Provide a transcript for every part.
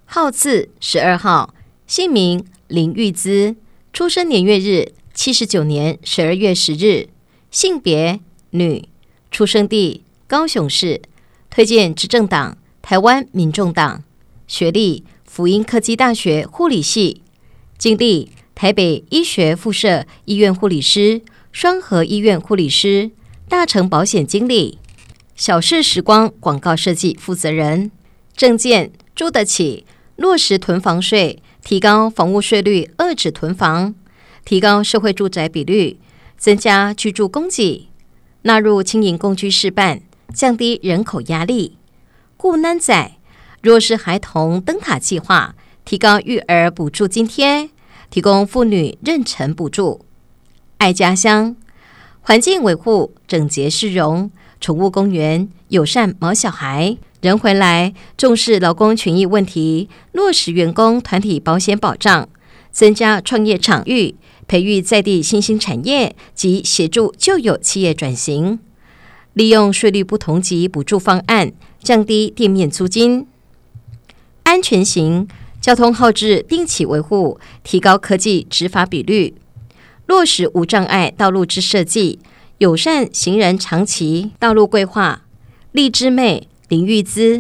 号字12号，姓名林玉姿，出生年月日79年12月10日，性别女，出生地高雄市，推荐执政党台湾民众党，学历辅英科技大学护理系，经历台北医学附设医院护理师、双和医院护理师、大成保险经理、小事时光广告设计负责人。政见住得起，落实囤房税，提高房屋税率，遏制囤房，提高社会住宅比率，增加居住供给，纳入轻盈共居示范，降低人口压力。顾南仔弱势孩童灯塔计划，提高育儿补助津贴，提供妇女妊娠补助。爱家乡，环境维护，整洁市容，宠物公园，友善毛小孩，人回来，重视劳工权益问题，落实员工团体保险保障，增加创业场域，培育在地新兴产业及协助旧有企业转型，利用税率不同级补助方案，降低店面租金。安全型，交通号志定期维护，提高科技执法比率，落实无障碍道路之设计，友善行人长期道路规划。荔枝妹林玉姿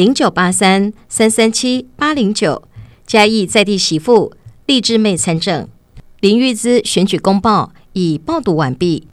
0983337809，嘉义在地媳妇荔枝妹参政。林玉姿选举公报已报读完毕。